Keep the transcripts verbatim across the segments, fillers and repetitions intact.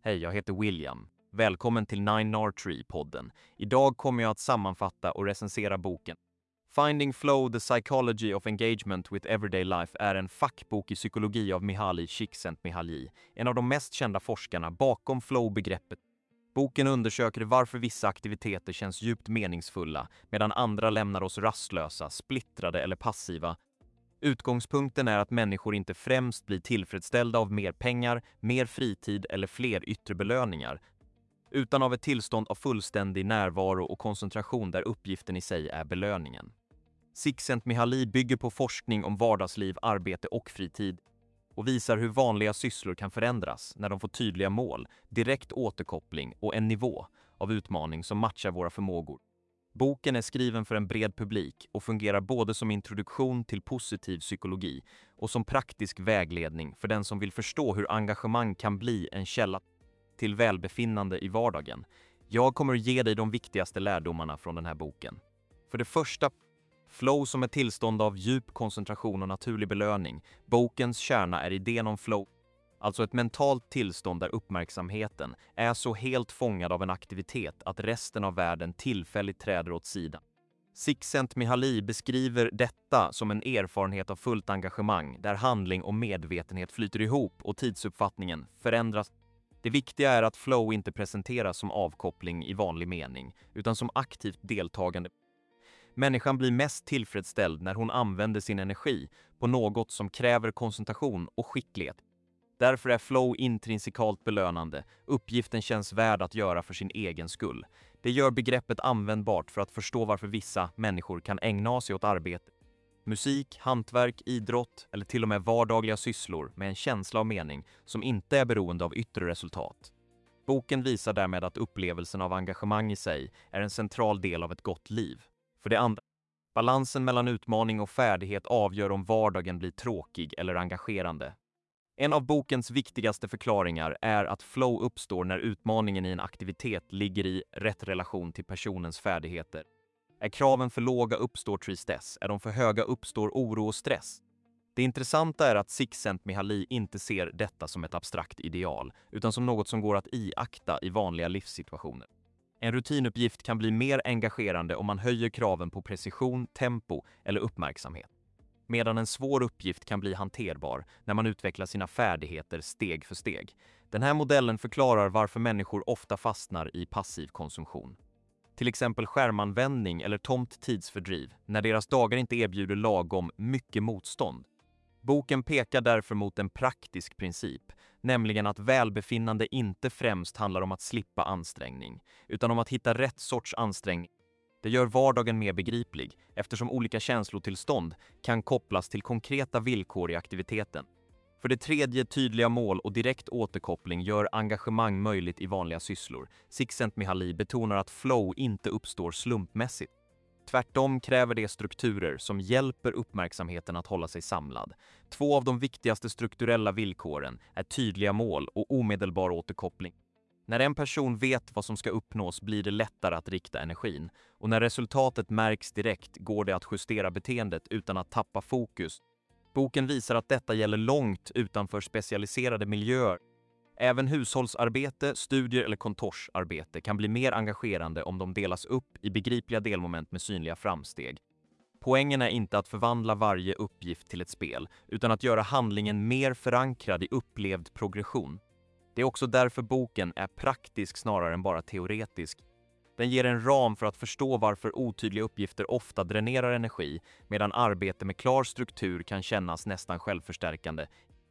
Hej, jag heter William. Välkommen till Nine R Tree-podden. Idag kommer jag att sammanfatta och recensera boken. Finding Flow, The Psychology of Engagement with Everyday Life är en fackbok i psykologi av Mihaly Csikszentmihalyi, en av de mest kända forskarna bakom flow-begreppet. Boken undersöker varför vissa aktiviteter känns djupt meningsfulla medan andra lämnar oss rastlösa, splittrade eller passiva. Utgångspunkten är att människor inte främst blir tillfredsställda av mer pengar, mer fritid eller fler yttre belöningar, utan av ett tillstånd av fullständig närvaro och koncentration där uppgiften i sig är belöningen. Csikszentmihalyi bygger på forskning om vardagsliv, arbete och fritid och visar hur vanliga sysslor kan förändras när de får tydliga mål, direkt återkoppling och en nivå av utmaning som matchar våra förmågor. Boken är skriven för en bred publik och fungerar både som introduktion till positiv psykologi och som praktisk vägledning för den som vill förstå hur engagemang kan bli en källa till välbefinnande i vardagen. Jag kommer att ge dig de viktigaste lärdomarna från den här boken. För det första, flow som ett tillstånd av djup koncentration och naturlig belöning. Bokens kärna är idén om flow, alltså ett mentalt tillstånd där uppmärksamheten är så helt fångad av en aktivitet att resten av världen tillfälligt träder åt sidan. Csikszentmihalyi beskriver detta som en erfarenhet av fullt engagemang där handling och medvetenhet flyter ihop och tidsuppfattningen förändras. Det viktiga är att flow inte presenteras som avkoppling i vanlig mening, utan som aktivt deltagande. Människan blir mest tillfredsställd när hon använder sin energi på något som kräver koncentration och skicklighet. Därför är flow intrinsikalt belönande. Uppgiften känns värd att göra för sin egen skull. Det gör begreppet användbart för att förstå varför vissa människor kan ägna sig åt arbete, musik, hantverk, idrott eller till och med vardagliga sysslor med en känsla av mening som inte är beroende av yttre resultat. Boken visar därmed att upplevelsen av engagemang i sig är en central del av ett gott liv. För det andra, balansen mellan utmaning och färdighet avgör om vardagen blir tråkig eller engagerande. En av bokens viktigaste förklaringar är att flow uppstår när utmaningen i en aktivitet ligger i rätt relation till personens färdigheter. Är kraven för låga uppstår tristess, är de för höga uppstår oro och stress. Det intressanta är att Csikszentmihalyi inte ser detta som ett abstrakt ideal, utan som något som går att iaktta i vanliga livssituationer. En rutinuppgift kan bli mer engagerande om man höjer kraven på precision, tempo eller uppmärksamhet, medan en svår uppgift kan bli hanterbar när man utvecklar sina färdigheter steg för steg. Den här modellen förklarar varför människor ofta fastnar i passiv konsumtion. Till exempel skärmanvändning eller tomt tidsfördriv, när deras dagar inte erbjuder lagom mycket motstånd. Boken pekar därför mot en praktisk princip, nämligen att välbefinnande inte främst handlar om att slippa ansträngning, utan om att hitta rätt sorts ansträngning. Det gör vardagen mer begriplig, eftersom olika känslotillstånd kan kopplas till konkreta villkor i aktiviteten. För det tredje, tydliga mål och direkt återkoppling gör engagemang möjligt i vanliga sysslor. Csikszentmihalyi betonar att flow inte uppstår slumpmässigt. Tvärtom kräver det strukturer som hjälper uppmärksamheten att hålla sig samlad. Två av de viktigaste strukturella villkoren är tydliga mål och omedelbar återkoppling. När en person vet vad som ska uppnås blir det lättare att rikta energin, och när resultatet märks direkt går det att justera beteendet utan att tappa fokus. Boken visar att detta gäller långt utanför specialiserade miljöer. Även hushållsarbete, studier eller kontorsarbete kan bli mer engagerande om de delas upp i begripliga delmoment med synliga framsteg. Poängen är inte att förvandla varje uppgift till ett spel, utan att göra handlingen mer förankrad i upplevd progression. Det är också därför boken är praktisk snarare än bara teoretisk. Den ger en ram för att förstå varför otydliga uppgifter ofta dränerar energi, medan arbete med klar struktur kan kännas nästan självförstärkande.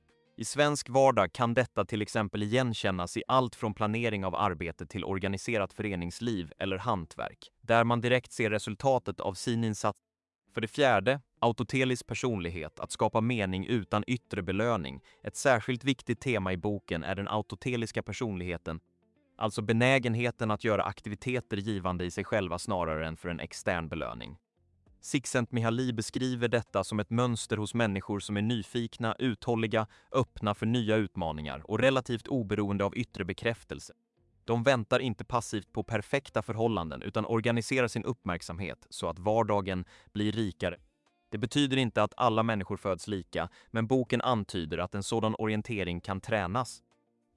I svensk vardag kan detta till exempel igenkännas i allt från planering av arbete till organiserat föreningsliv eller hantverk, där man direkt ser resultatet av sin insats. För det fjärde, autotelisk personlighet, att skapa mening utan yttre belöning. Ett särskilt viktigt tema i boken är den autoteliska personligheten, alltså benägenheten att göra aktiviteter givande i sig själva snarare än för en extern belöning. Csikszentmihalyi beskriver detta som ett mönster hos människor som är nyfikna, uthålliga, öppna för nya utmaningar och relativt oberoende av yttre bekräftelse. De väntar inte passivt på perfekta förhållanden utan organiserar sin uppmärksamhet så att vardagen blir rikare. Det betyder inte att alla människor föds lika, men boken antyder att en sådan orientering kan tränas.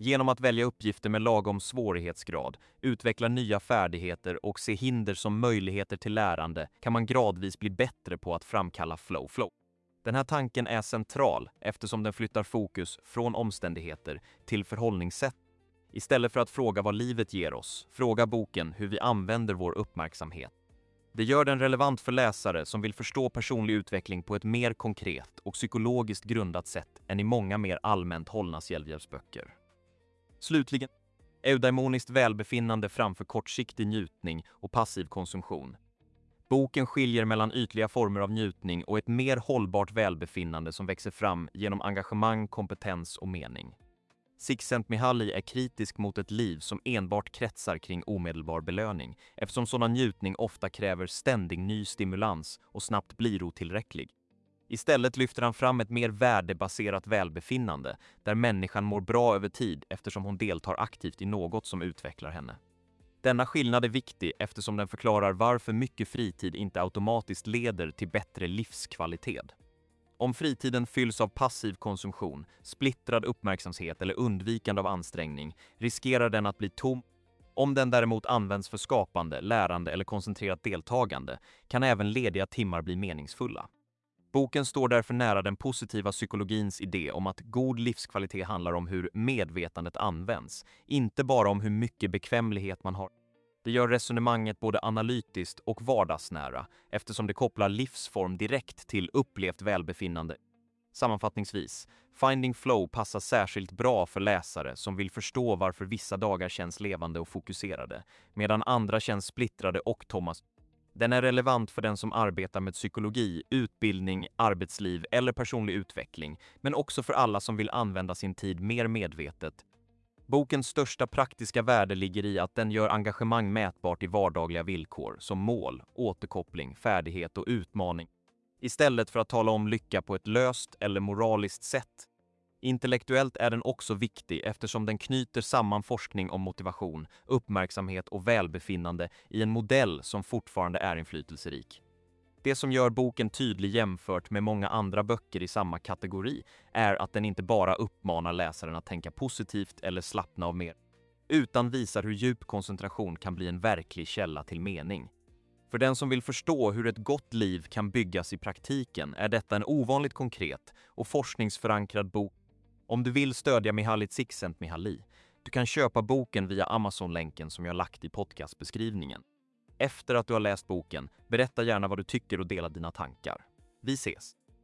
Genom att välja uppgifter med lagom svårighetsgrad, utveckla nya färdigheter och se hinder som möjligheter till lärande kan man gradvis bli bättre på att framkalla flow flow. Den här tanken är central eftersom den flyttar fokus från omständigheter till förhållningssätt. Istället för att fråga vad livet ger oss, fråga boken hur vi använder vår uppmärksamhet. Det gör den relevant för läsare som vill förstå personlig utveckling på ett mer konkret och psykologiskt grundat sätt än i många mer allmänt hållna självhjälpsböcker. Slutligen, eudaimoniskt välbefinnande framför kortsiktig njutning och passiv konsumtion. Boken skiljer mellan ytliga former av njutning och ett mer hållbart välbefinnande som växer fram genom engagemang, kompetens och mening. Csikszentmihalyi är kritisk mot ett liv som enbart kretsar kring omedelbar belöning, eftersom sådan njutning ofta kräver ständig ny stimulans och snabbt blir otillräcklig. Istället lyfter han fram ett mer värdebaserat välbefinnande, där människan mår bra över tid eftersom hon deltar aktivt i något som utvecklar henne. Denna skillnad är viktig eftersom den förklarar varför mycket fritid inte automatiskt leder till bättre livskvalitet. Om fritiden fylls av passiv konsumtion, splittrad uppmärksamhet eller undvikande av ansträngning riskerar den att bli tom. Om den däremot används för skapande, lärande eller koncentrerat deltagande kan även lediga timmar bli meningsfulla. Boken står därför nära den positiva psykologins idé om att god livskvalitet handlar om hur medvetandet används, inte bara om hur mycket bekvämlighet man har. Det gör resonemanget både analytiskt och vardagsnära eftersom det kopplar livsform direkt till upplevt välbefinnande. Sammanfattningsvis, Finding Flow passar särskilt bra för läsare som vill förstå varför vissa dagar känns levande och fokuserade, medan andra känns splittrade och tomma. Den är relevant för den som arbetar med psykologi, utbildning, arbetsliv eller personlig utveckling, men också för alla som vill använda sin tid mer medvetet. Bokens största praktiska värde ligger i att den gör engagemang mätbart i vardagliga villkor som mål, återkoppling, färdighet och utmaning, istället för att tala om lycka på ett löst eller moraliskt sätt. Intellektuellt är den också viktig eftersom den knyter samman forskning om motivation, uppmärksamhet och välbefinnande i en modell som fortfarande är inflytelserik. Det som gör boken tydlig jämfört med många andra böcker i samma kategori är att den inte bara uppmanar läsaren att tänka positivt eller slappna av mer, utan visar hur djup koncentration kan bli en verklig källa till mening. För den som vill förstå hur ett gott liv kan byggas i praktiken är detta en ovanligt konkret och forskningsförankrad bok. Om du vill stödja Mihaly Csikszentmihalyi, du kan köpa boken via Amazon-länken som jag lagt i podcastbeskrivningen. Efter att du har läst boken, berätta gärna vad du tycker och dela dina tankar. Vi ses!